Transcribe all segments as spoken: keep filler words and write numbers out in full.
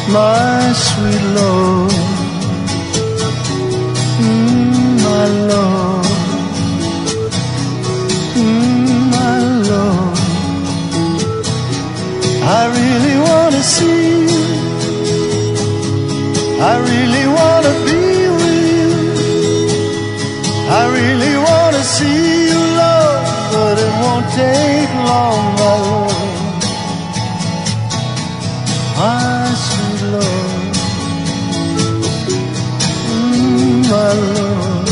my sweet Lord, mm, my Lord, mm, my Lord. I really want to see you, I really want to be with you, I really want to see you, Lord, but it won't take long, my Lord. My sweet Lord, mm, my Lord,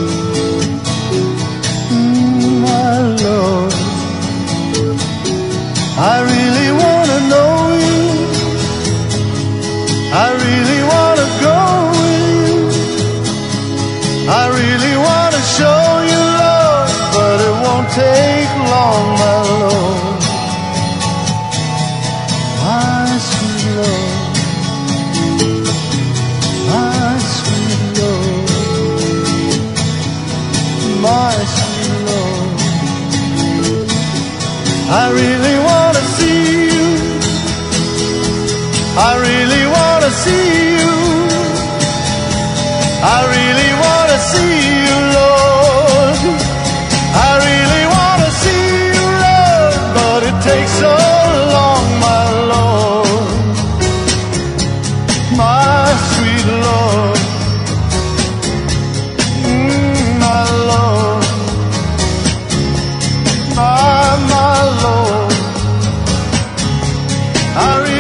mm, my Lord. I really want to know you, I really want to go with you, I really want to show you love, but it won't take long, my Lord. My sweet Lord, my sweet Lord, my sweet Lord. I really want to see you, I really want to see you, I really want to see you, Lord. I really want to see you, Lord, but it takes so long, my Lord. My sweet Lord, mm, my Lord, my, my Lord. I